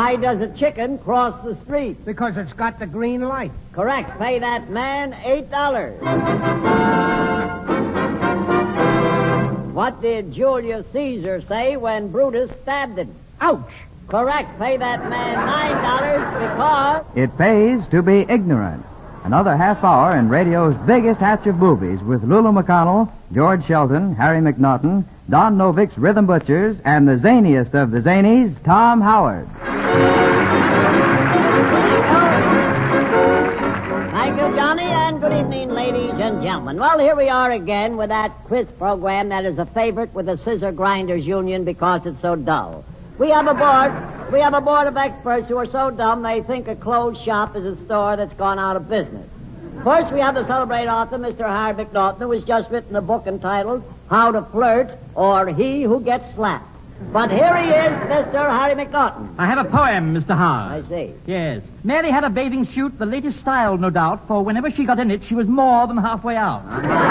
Why does a chicken cross the street? Because it's got the green light. Correct. Pay that man $8. What did Julius Caesar say when Brutus stabbed him? Ouch! Correct. Pay that man $9 because... It pays to be ignorant. Another half hour in radio's biggest hatch of movies with Lulu McConnell, George Shelton, Harry McNaughton, Don Novik's Rhythm Butchers, and the zaniest of the zanies, Tom Howard. Thank you, Johnny, and good evening, ladies and gentlemen. Well, here we are again with that quiz program that is a favorite with the Scissor Grinders Union because it's so dull. We have a board of experts who are so dumb they think a closed shop is a store that's gone out of business. First, we have the celebrated author, Mr. Harry McNaughton, who has just written a book entitled How to Flirt or He Who Gets Slapped. But here he is, Mr. Harry McNaughton. I have a poem, Mr. Howard. I see. Yes. Mary had a bathing suit, the latest style, no doubt, for whenever she got in it, she was more than halfway out.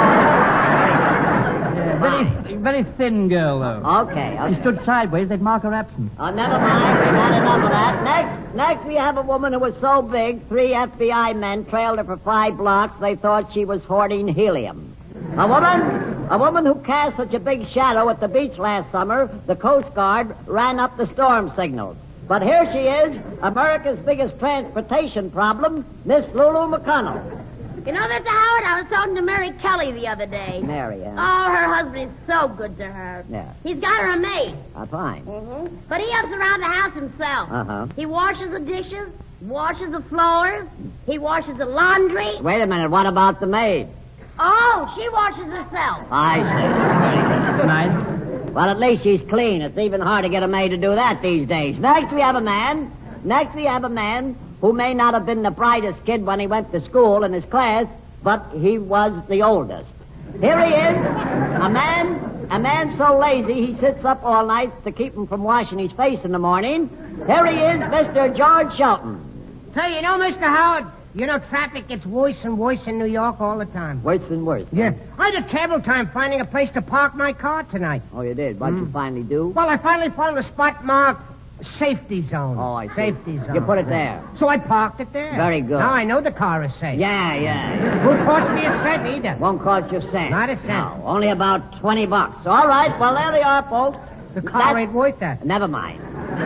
Very thin girl, though. Okay. She stood sideways, they'd mark her absence. Oh, never mind. We've had enough of that. Next, we have a woman who was so big, 3 FBI men trailed her for 5 blocks. They thought she was hoarding helium. A woman who cast such a big shadow at the beach last summer, the Coast Guard ran up the storm signals. But here she is, America's biggest transportation problem, Miss Lulu McConnell. You know, Mr. Howard, I was talking to Mary Kelly the other day. Mary, yeah. Oh, her husband is so good to her. Yeah. He's got her a maid. Fine. Mm-hmm. But he helps around the house himself. Uh-huh. He washes the dishes, washes the floors, he washes the laundry. Wait a minute, what about the maid? Oh, she washes herself. I see. That's nice. Well, at least she's clean. It's even hard to get a maid to do that these days. Next, we have a man who may not have been the brightest kid when he went to school in his class, but he was the oldest. Here he is, a man so lazy he sits up all night to keep him from washing his face in the morning. Here he is, Mr. George Shelton. Say, you know, Mr. Howard, traffic gets worse and worse in New York all the time. Worse and worse. Yeah. I had a terrible time finding a place to park my car tonight. Oh, you did? What'd you finally do? Well, I finally found a spot marked safety zone. Oh, I see. Safety zone. You put it there. So I parked it there. Very good. Now I know the car is safe. Yeah. Won't cost me a cent either. Won't cost you a cent. Not a cent. No, only about $20. All right, well, there they are, folks. The car ain't worth that. Never mind.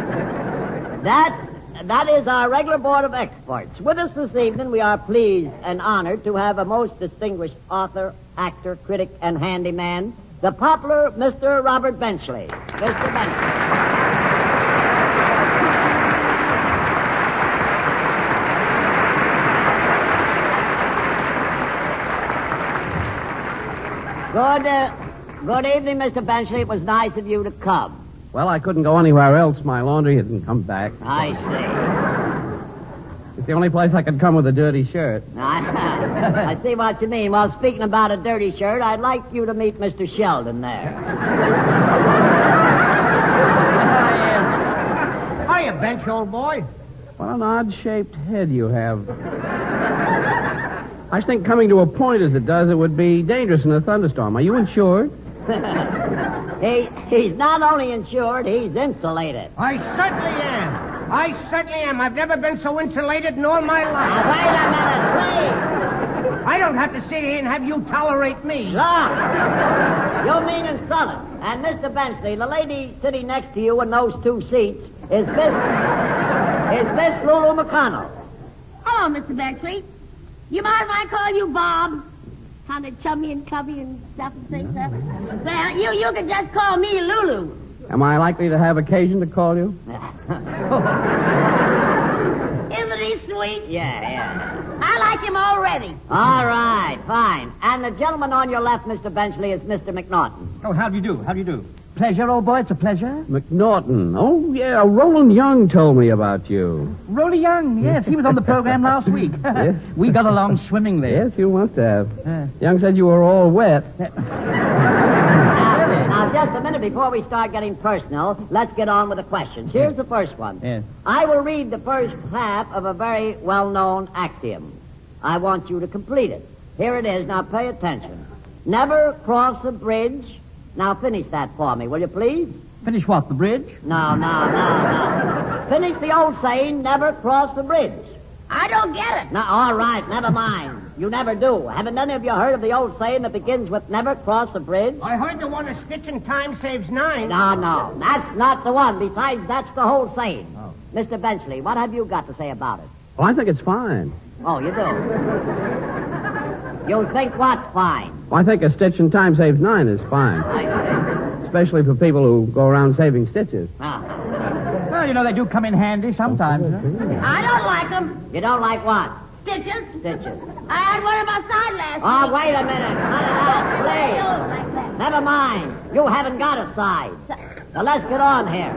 That is our regular board of experts. With us this evening, we are pleased and honored to have a most distinguished author, actor, critic, and handyman, the popular Mr. Robert Benchley. Mr. Benchley. Good evening, Mr. Benchley. It was nice of you to come. Well, I couldn't go anywhere else. My laundry hadn't come back. I see. It's the only place I could come with a dirty shirt. I see what you mean. Well, speaking about a dirty shirt, I'd like you to meet Mr. Sheldon there. Hiya, Bench, old boy. What an odd-shaped head you have. I think coming to a point as it does, it would be dangerous in a thunderstorm. Are you insured? He's not only insured, he's insulated. I certainly am. I've never been so insulated in all my life. Now, wait a minute, please. I don't have to sit here and have you tolerate me. Look, you mean insulted. And Mr. Benchley, the lady sitting next to you in those 2 seats is Miss Lulu McConnell. Hello, Mr. Benchley. You mind if I call you Bob? Kind of chummy and cubby and stuff and things. Well, you can just call me Lulu. Am I likely to have occasion to call you? Isn't he sweet? Yeah. I like him already. All right, fine. And the gentleman on your left, Mr. Benchley, is Mr. McNaughton. Oh, how do you do? Pleasure, old boy, it's a pleasure. McNaughton. Oh, yeah, Roland Young told me about you. Roland Young, yes, he was on the program last week. Yes. We got along swimmingly. Yes, you must have. Young said you were all wet. Now, just a minute before we start getting personal, let's get on with the questions. Here's the first one. Yes. I will read the first half of a very well-known axiom. I want you to complete it. Here it is. Now, pay attention. Never cross a bridge. Now, finish that for me, will you please? Finish what, the bridge? No. Finish the old saying, never cross the bridge. I don't get it. No, all right, never mind. You never do. Haven't any of you heard of the old saying that begins with never cross the bridge? I heard the one, a stitch in time saves 9. No, that's not the one. Besides, that's the whole saying. Oh. Mr. Benchley, what have you got to say about it? Well, I think it's fine. Oh, you do? You think what's fine? Well, I think a stitch in time saves 9 is fine. Especially for people who go around saving stitches. Ah. Well, you know, they do come in handy sometimes. I don't like them. You don't like what? Stitches. Stitches. I had one in my side last Oh, week. wait a minute. Cut it out, please. Like that. Never mind. You haven't got a side. Now, let's get on here.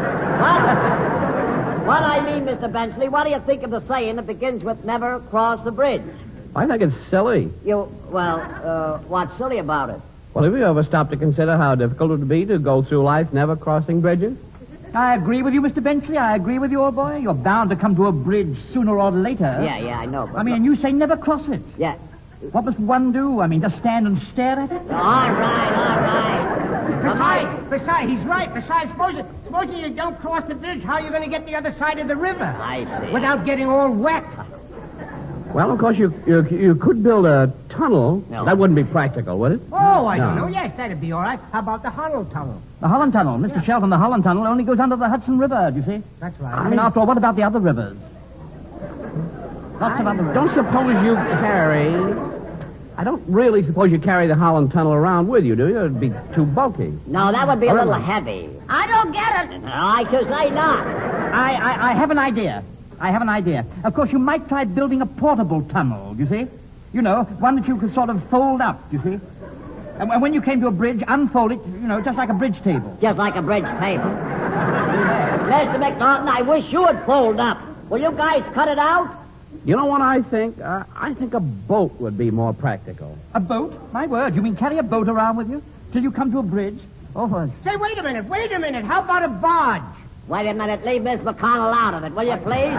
What I mean, Mr. Benchley, what do you think of the saying that begins with never cross the bridge? I think it's silly. What's silly about it? Well, have you ever stopped to consider how difficult it would be to go through life never crossing bridges? I agree with you, Mr. Benchley. I agree with you, old boy. You're bound to come to a bridge sooner or later. Yeah, I know. But and you say never cross it. Yeah. What must one do? Just stand and stare at it? All right. Besides, he's right. Besides, supposing you don't cross the bridge, how are you going to get the other side of the river? I see. Without getting all wet. Well, of course, you could build a tunnel. No. That wouldn't be practical, would it? Oh, I No. don't know. Yes, that'd be all right. How about the Holland Tunnel? The Holland Tunnel. Mr. Shelton, the Holland Tunnel only goes under the Hudson River, do you see? That's right. After all, what about the other rivers? Lots of other rivers. Don't suppose you carry... I don't really suppose you carry the Holland Tunnel around with you, do you? It'd be too bulky. No, that would be a little heavy. I don't get it. I should say not. I have an idea. Of course, you might try building a portable tunnel, you see? You know, one that you could sort of fold up, you see? And when you came to a bridge, unfold it, just like a bridge table. Just like a bridge table. Mr. McNaughton, I wish you would fold up. Will you guys cut it out? You know what I think? I think a boat would be more practical. A boat? My word, you mean carry a boat around with you till you come to a bridge? Oh, Say, wait a minute. How about a barge? Wait a minute. Leave Miss McConnell out of it, will you, please?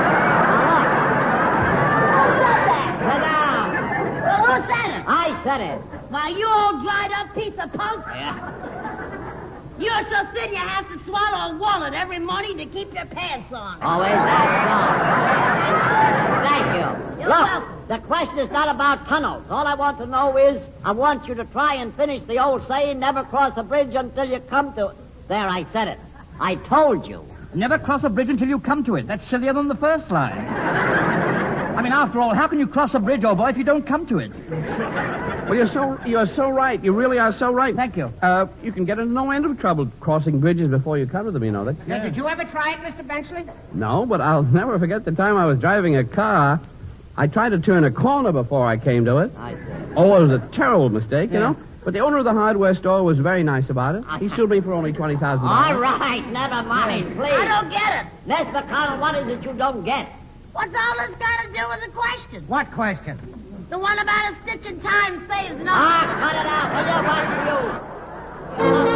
Sit down. Well, who said it? I said it. Why, you old dried up piece of punk. Yeah. You're so thin you have to swallow a wallet every morning to keep your pants on. Oh, is that so? Thank you. You're Look, welcome. the question is not about tunnels. All I want to know is, I want you to try and finish the old saying, never cross a bridge until you come to it. There, I said it. I told you. never cross a bridge until you come to it. That's sillier than the first line. After all, how can you cross a bridge, old boy, if you don't come to it? Well, you're so right. You really are so right. Thank you. You can get into no end of trouble crossing bridges before you come to them, you know. Now, did you ever try it, Mr. Benchley? No, but I'll never forget the time I was driving a car. I tried to turn a corner before I came to it. I see. Oh, it was a terrible mistake, you know. But the owner of the hardware store was very nice about it. He sued me for only $20,000. All right, never mind, please. I don't get it. Miss McConnell, what is it you don't get? What's all this got to do with the question? What question? The one about a stitch in time saves nothing. Cut it out, will you? What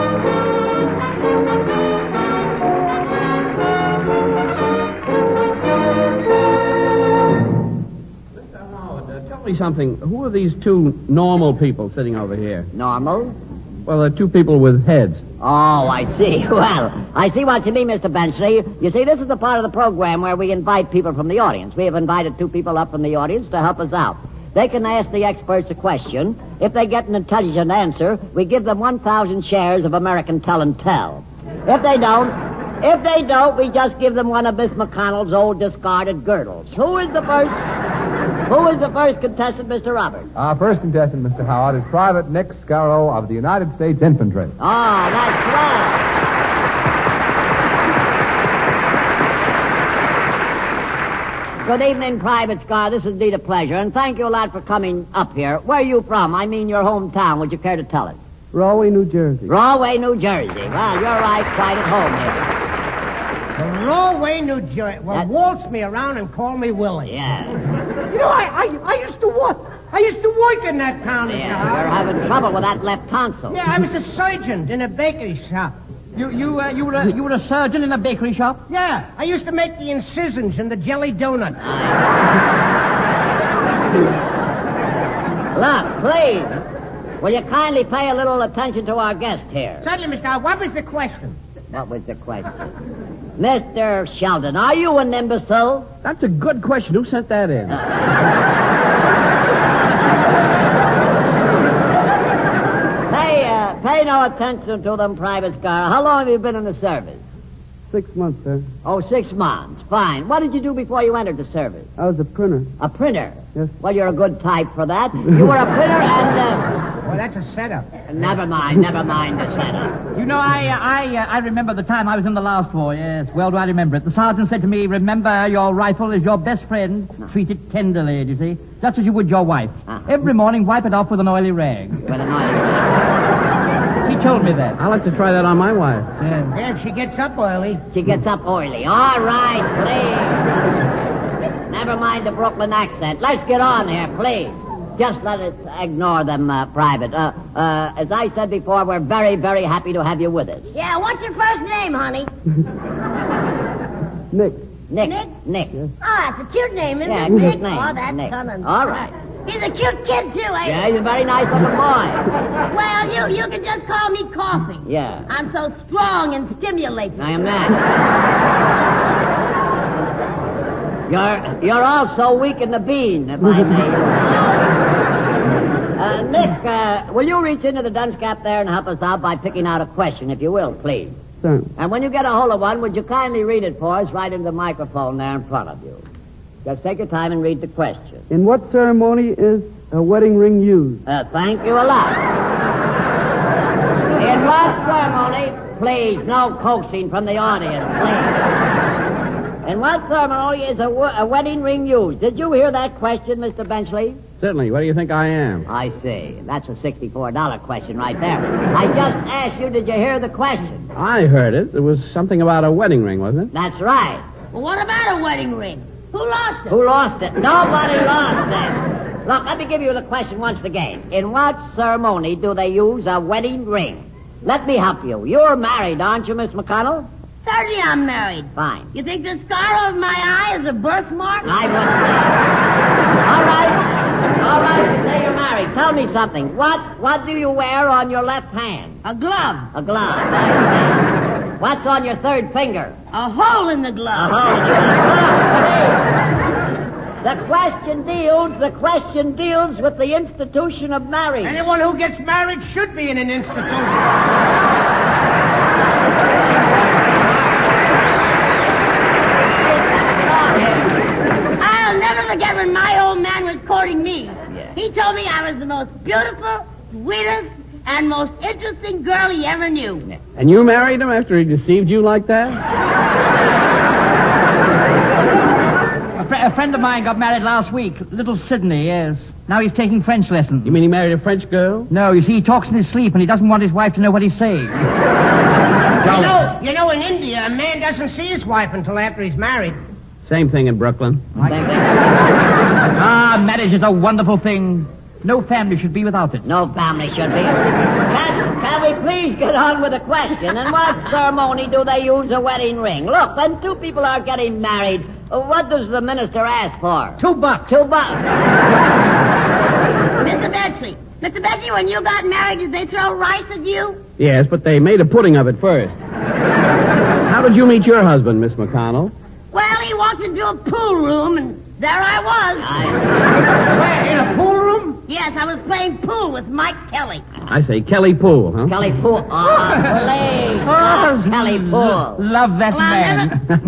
Mr. Howard, tell me something. Who are these two normal people sitting over here? Normal? Well, they're two people with heads. Oh, I see. Well, I see what you mean, Mr. Benchley. You see, this is the part of the program where we invite people from the audience. We have invited two people up from the audience to help us out. They can ask the experts a question. If they get an intelligent answer, we give them 1,000 shares of American Tell and Tell. If they don't, we just give them one of Miss McConnell's old discarded girdles. Who is the first contestant, Mr. Roberts? Our first contestant, Mr. Howard, is Private Nick Scarrow of the United States Infantry. Oh, that's swell. Good evening, Private Scar. This is indeed a pleasure, and thank you a lot for coming up here. Where are you from? I mean your hometown. Would you care to tell us? Rahway, New Jersey. Rahway, New Jersey. Well, you're right, quite at home here. Rahway, New Jersey. Well, waltz me around and call me Willie. Yeah. You know, I used to work. I used to work in that town. Yeah, you're having trouble with that left tonsil. Yeah, I was a surgeon in a bakery shop. You were a surgeon in a bakery shop? Yeah, I used to make the incisions in the jelly donuts. Look, please. Will you kindly pay a little attention to our guest here? Certainly, Mr. Howard. What was the question? What was the question? Mr. Sheldon, are you an imbecile? That's a good question. Who sent that in? Pay no attention to them, Private Scar. How long have you been in the service? 6 months, sir. Oh, 6 months. Fine. What did you do before you entered the service? I was a printer. A printer? Yes. Well, you're a good type for that. You were a printer and... Well, that's a setup. Never mind the setup. You know, I remember the time I was in the last war, yes. Well do I remember it. The sergeant said to me, remember your rifle is your best friend. Treat it tenderly, do you see? Just as you would your wife. Every morning, wipe it off with an oily rag. With an oily rag. He told me that. I'll have to try that on my wife. Yeah, if she gets up oily. She gets up oily. All right, please. Never mind the Brooklyn accent. Let's get on here, please. Just let us ignore them, Private. As I said before, we're very, very happy to have you with us. Yeah, what's your first name, honey? Nick. Nick. Oh, that's a cute name, isn't Yeah, it? cute Nick? name. Oh, that's Nick. coming. All right. He's a cute kid, too, ain't Yeah, he? he's a very nice little boy. Well, you can just call me Coffee. Yeah. I'm so strong and stimulating. I am that. You're also weak in the bean, if I may. Nick, will you reach into the dunce cap there and help us out by picking out a question, if you will, please? Sir. And when you get a hold of one, would you kindly read it for us right into the microphone there in front of you? Just take your time and read the question. In what ceremony is a wedding ring used? Thank you a lot. In what ceremony? Please, no coaxing from the audience, please. In what ceremony is a wedding ring used? Did you hear that question, Mr. Benchley? Certainly. What do you think I am? I see. That's a $64 question right there. I just asked you, did you hear the question? I heard it. It was something about a wedding ring, wasn't it? That's right. Well, what about a wedding ring? Who lost it? Who lost it? Nobody lost it. Look, let me give you the question once again. In what ceremony do they use a wedding ring? Let me help you. You're married, aren't you, Miss McConnell? Certainly I'm married. Fine. You think the scar over my eye is a birthmark? I wouldn't say. All right, you say you're married. Tell me something. What do you wear on your left hand? A glove. A glove. What's on your third finger? A hole in the glove. A hole in the glove. The question deals with the institution of marriage. Anyone who gets married should be in an institution. I'll never forget when my old man was courting me. Yeah. He told me I was the most beautiful, sweetest, and most interesting girl he ever knew. Yeah. And you married him after he deceived you like that? A friend of mine got married last week. Little Sidney, yes. Now he's taking French lessons. You mean he married a French girl? No, you see, he talks in his sleep, and he doesn't want his wife to know what he's saying. You know, in India, a man doesn't see his wife until after he's married. Same thing in Brooklyn. Marriage is a wonderful thing. No family should be without it. No family should be. Can we please get on with the question? In what ceremony do they use a wedding ring? Look, when two people are getting married, what does the minister ask for? $2. $2. Mr. Benchley, when you got married, did they throw rice at you? Yes, but they made a pudding of it first. How did you meet your husband, Miss McConnell? Well, he walked into a pool room, and there I was. Where, in a pool room? Yes, I was playing pool with Mike Kelly. I say Kelly Pool, huh? Kelly Pool. Oh, please. Kelly Pool. Love that man.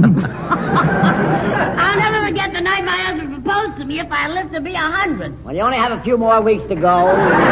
I'll never forget the night my husband proposed to me if I lived to be 100. Well, you only have a few more weeks to go.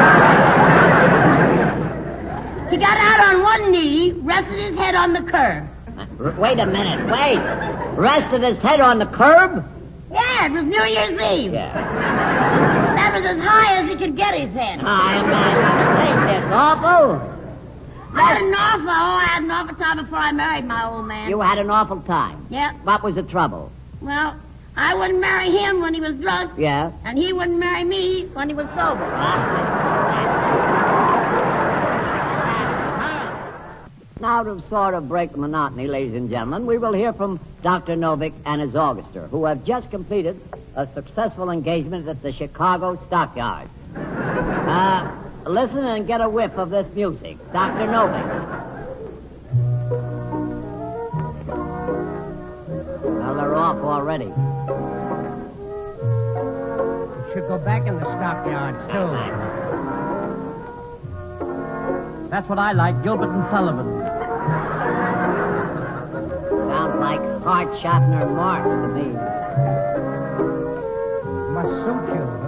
He got out on one knee, rested his head on the curb. Wait a minute, wait. Rested his head on the curb? Yeah, it was New Year's Eve. Yeah. That was as high as he could get his head. I'm not. Ain't this awful? I had an awful time before I married my old man. You had an awful time? Yeah. What was the trouble? Well, I wouldn't marry him when he was drunk. Yeah. And he wouldn't marry me when he was sober. Now, to sort of break the monotony, ladies and gentlemen, we will hear from Dr. Novick and his Auguster, who have just completed a successful engagement at the Chicago Stockyards. Listen and get a whiff of this music. Dr. Novick. Well, they're off already. Should go back in the stockyards, too. That's what I like, Gilbert and Sullivan. Sounds like Hart, Schaffner, and Marx to me. Must suit you, huh?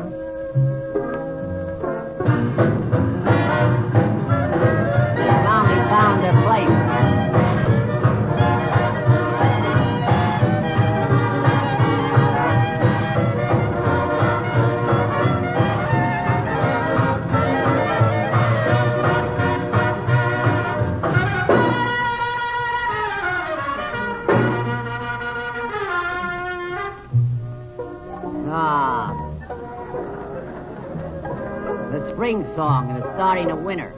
They finally found their place. The spring song, and it's starting a winter.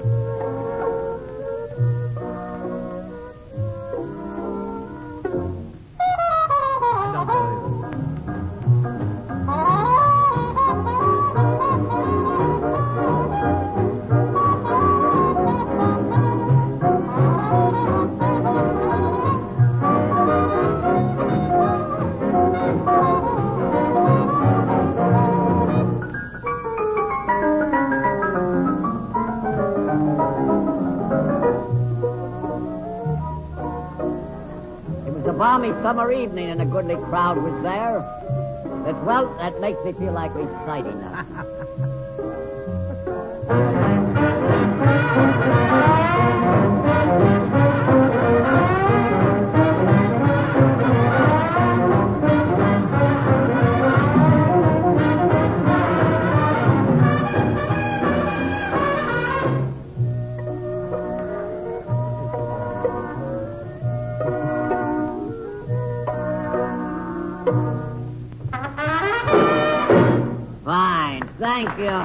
Balmy summer evening and a goodly crowd was there. That makes me feel like reciting now. Thank you.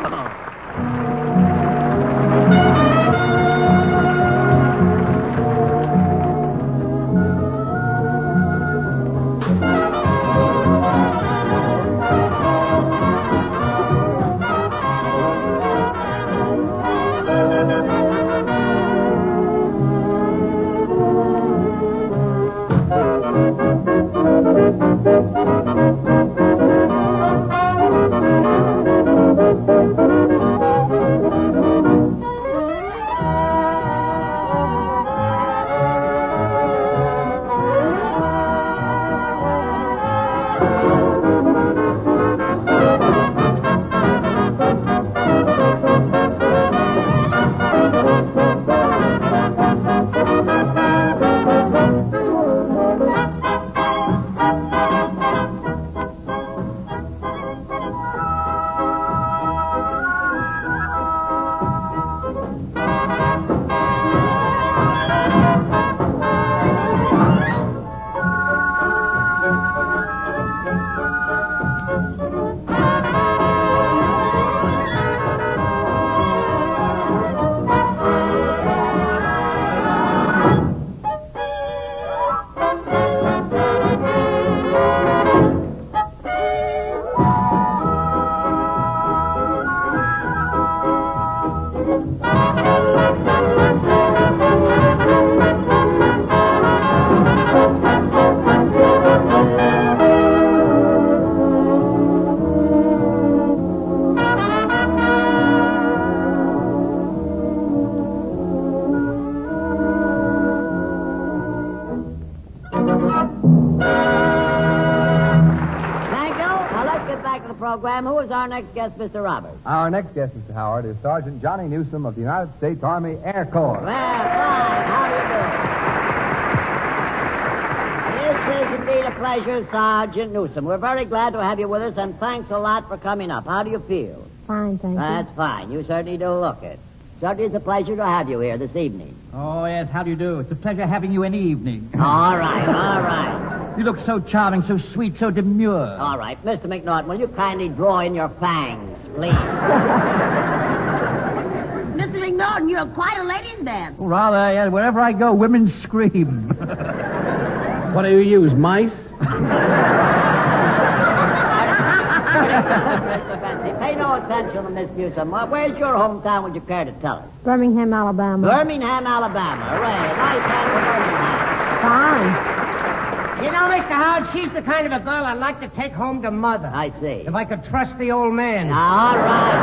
Program. Who is our next guest, Mr. Roberts? Our next guest, Mr. Howard, is Sergeant Johnny Newsom of the United States Army Air Corps. Well, fine. How do you do? This is indeed a pleasure, Sergeant Newsom. We're very glad to have you with us, and thanks a lot for coming up. How do you feel? Fine, thank you. That's fine. You certainly do look it. Certainly it's a pleasure to have you here this evening. Oh, yes, how do you do? It's a pleasure having you any evening. All right, all right. You look so charming, so sweet, so demure. All right. Mr. McNaughton, will you kindly draw in your fangs, please? Mr. McNaughton, you're quite a ladies' man. Rather, yeah. Wherever I go, women scream. What do you use, mice? pay no attention to Miss Newsom. Where's your hometown, would you care to tell us? Birmingham, Alabama. Birmingham, Alabama. Hooray. Nice town for Birmingham. Fine. You know, Mr. Howard, she's the kind of a girl I'd like to take home to Mother. I see. If I could trust the old man. All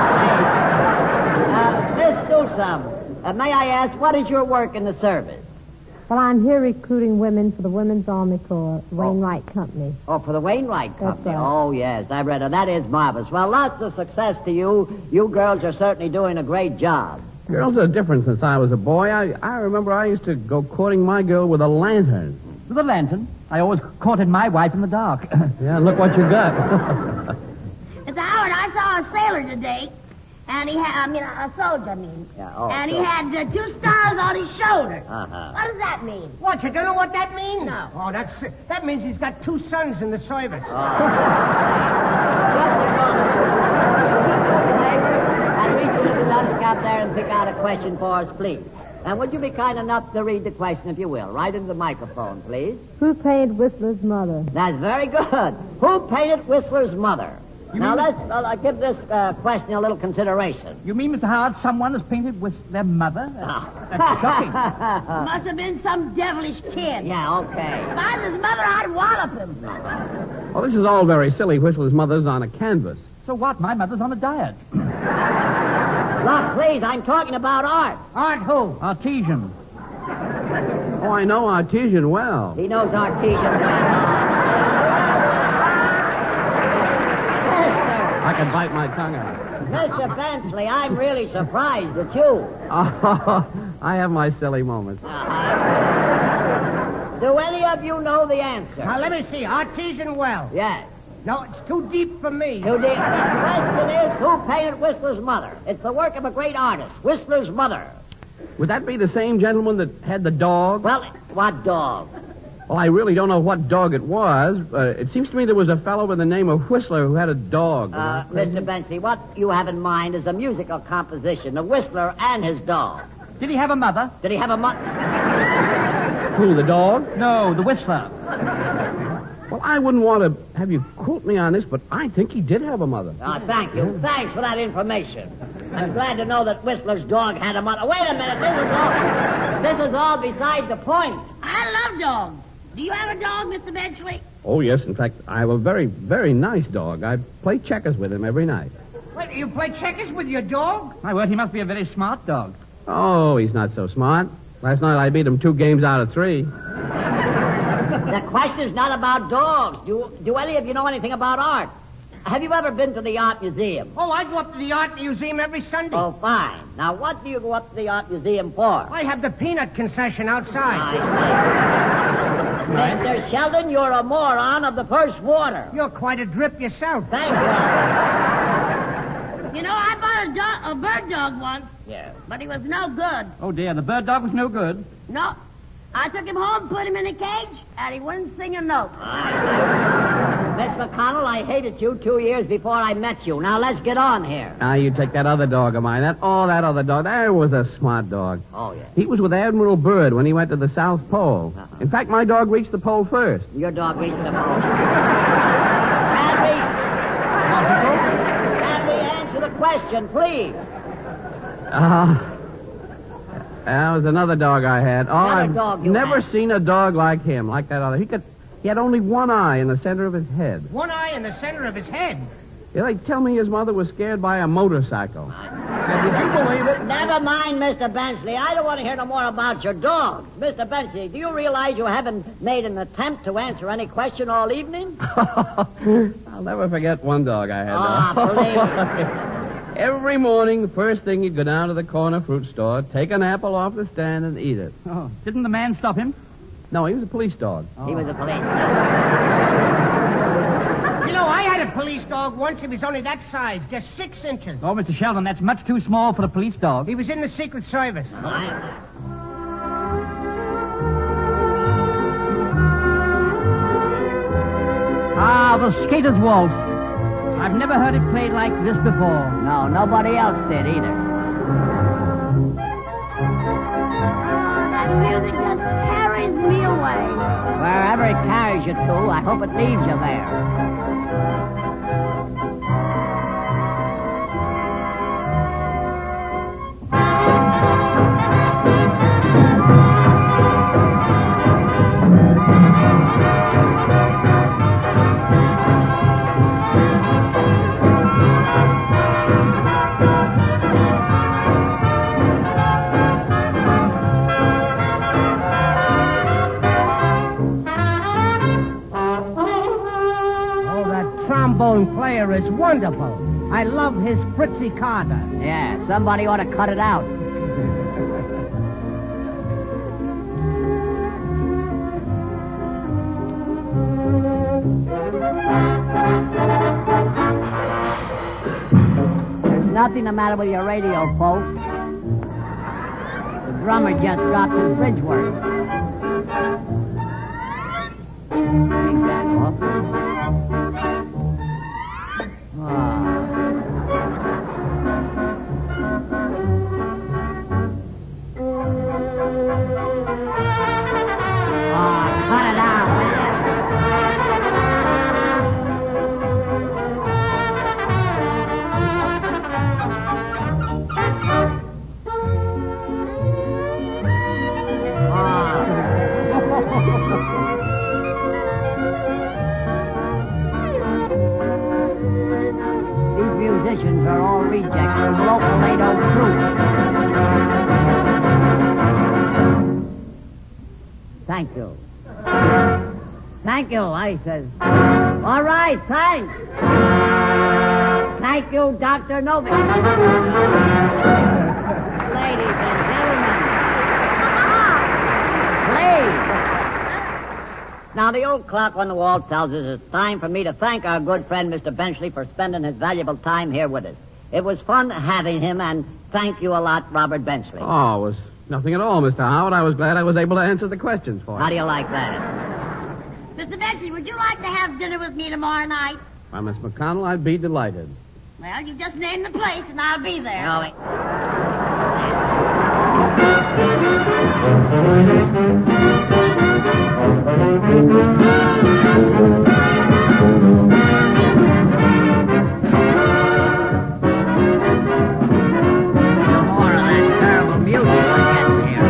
right. Miss Newsom, may I ask, what is your work in the service? Well, I'm here recruiting women for the Women's Army Corps, Wainwright Company. Oh, for the Wainwright Company. That's right. Oh, yes, I read it. That is marvelous. Well, lots of success to you. You girls are certainly doing a great job. Girls are different since I was a boy. I remember I used to go courting my girl with a lantern. With a lantern? I always courted my wife in the dark. Yeah, look what you got. Mr. Howard, I saw a sailor today, and he had, a soldier, Yeah, and he had 2 stars on his shoulder. Uh-huh. What does that mean? What, you don't know what that means? No. Oh, that means he's got 2 sons in the service. And reach into the desk out there and pick out a question for us, please. And would you be kind enough to read the question, if you will? Right into the microphone, please. Who painted Whistler's mother? That's very good. Who painted Whistler's mother? Now, let's give this question a little consideration. You mean, Mr. Howard, someone has painted with their mother? That's shocking. Must have been some devilish kid. Yeah, okay. If I was his mother, I'd wallop him. Well, this is all very silly. Whistler's mother's on a canvas. So what? My mother's on a diet. Look, please, I'm talking about art. Art who? Artesian. Oh, I know Artesian well. He knows artesian well. I can bite my tongue out. Mr. Bensley, I'm really surprised at you. Oh, I have my silly moments. Do any of you know the answer? Now, let me see. Artesian well. Yes. No, it's too deep for me. Too deep. The question is, who painted Whistler's mother? It's the work of a great artist, Whistler's mother. Would that be the same gentleman that had the dog? Well, what dog? Well, I really don't know what dog it was. It seems to me there was a fellow by the name of Whistler who had a dog. Mr. Bensley, what you have in mind is a musical composition of Whistler and his dog. Did he have a mother? Did he have a mother? Who, the dog? No, the Whistler. Well, I wouldn't want to have you quote me on this, but I think he did have a mother. Thank you. Thanks for that information. I'm glad to know that Whistler's dog had a mother. Wait a minute. This is all beside the point. I love dogs. Do you have a dog, Mr. Benchley? Oh, yes. In fact, I have a very, very nice dog. I play checkers with him every night. Wait, you play checkers with your dog? My word, he must be a very smart dog. Oh, he's not so smart. Last night I beat him 2 games out of 3. The question's not about dogs. Do any of you know anything about art? Have you ever been to the art museum? Oh, I go up to the art museum every Sunday. Oh, fine. Now, what do you go up to the art museum for? I have the peanut concession outside. Mr. Sheldon, you're a moron of the first water. You're quite a drip yourself. Thank you. You know, I bought a bird dog once. Yeah. But he was no good. Oh, dear, the bird dog was no good. No. I took him home, put him in a cage, and he wouldn't sing a note. Miss McConnell, I hated you 2 years before I met you. Now, let's get on here. Now, you take that other dog of mine. That other dog. That was a smart dog. Oh, yeah. He was with Admiral Byrd when he went to the South Pole. Uh-huh. In fact, my dog reached the pole first. Your dog reached the pole. Can we answer the question, please? That was another dog I had. Another dog you never had. seen a dog like him, like that other. He had only one eye in the center of his head. One eye in the center of his head. Yeah, they tell me his mother was scared by a motorcycle. Did you believe it? Never mind, Mr. Bensley. I don't want to hear no more about your dog. Mr. Bensley, do you realize you haven't made an attempt to answer any question all evening? I'll never forget one dog I had. Believe it. Every morning, the first thing, he'd go down to the corner fruit store, take an apple off the stand, and eat it. Oh, didn't the man stop him? No, he was a police dog. He was a policeman. You know, I had a police dog once. He was only that size, just 6 inches. Oh, Mr. Sheldon, that's much too small for a police dog. He was in the Secret Service. Ah, the Skater's Waltz. I've never heard it played like this before. No, nobody else did either. That music just carries me away. Wherever it carries you to, I hope it leaves you there. hair is wonderful. I love his Fritzy Carter. Yeah, somebody ought to cut it out. There's nothing the matter with your radio, folks. The drummer just dropped his bridge work. Take that off. Cut it out. These musicians are all rejects from local NATO troops. Thank you. Thank you, I says. All right, thanks. Thank you, Dr. Novik. Ladies and gentlemen. Please. Now, the old clock on the wall tells us it's time for me to thank our good friend, Mr. Benchley, for spending his valuable time here with us. It was fun having him, and thank you a lot, Robert Benchley. Oh, it was nothing at all, Mr. Howard. I was glad I was able to answer the questions for you. How do you like that? Mr. Benchley, would you like to have dinner with me tomorrow night? Why, Miss McConnell, I'd be delighted. Well, you just name the place, and I'll be there. No, wait. No more of that terrible music we're getting here.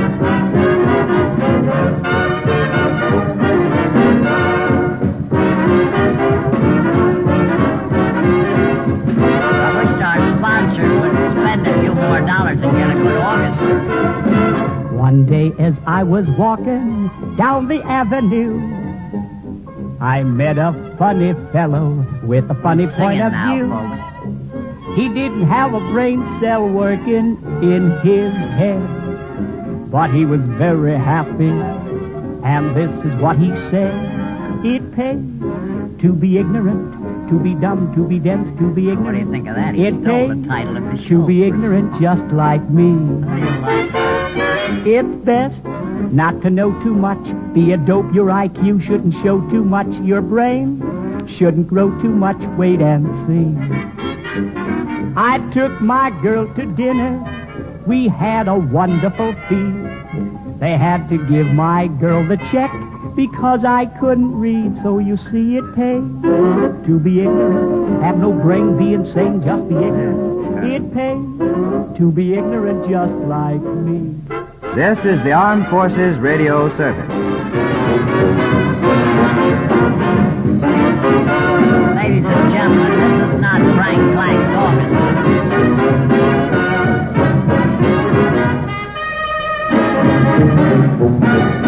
I wish our sponsor would spend a few more dollars and get a good orchestra. One day as I was walking down the avenue, I met a funny fellow with a funny Sing point it of now, view. folks. He didn't have a brain cell working in his head, but he was very happy, and this is what he said. It pays to be ignorant, to be dumb, to be dense, to be ignorant. What do you think of that? He It stole pays the title of the show. to be ignorant just like me. How do you like that? It's best not to know too much. Be a dope, your IQ shouldn't show too much. Your brain shouldn't grow too much. Wait and see. I took my girl to dinner. We had a wonderful feast. They had to give my girl the check because I couldn't read. So you see it pays to be ignorant. Have no brain, be insane, just be ignorant. It pays to be ignorant just like me. This is the Armed Forces Radio Service. Ladies and gentlemen, this is not Frank Blank's orchestra.